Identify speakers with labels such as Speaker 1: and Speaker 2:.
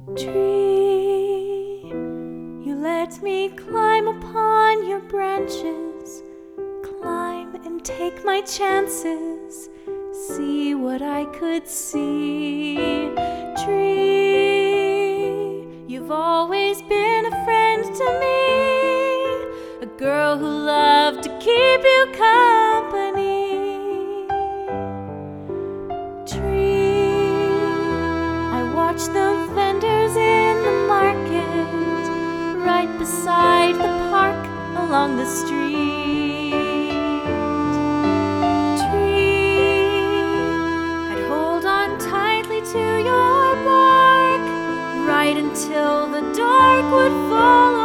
Speaker 1: Tree, you let me climb upon your branches, climb and take my chances, see what I could see. Tree, you've always been a friend to me, a girl who loved to keep you company. Tree, I watch the vendors in the market, right beside the park along the street. Tree, I'd hold on tightly to your bark, right until the dark would fall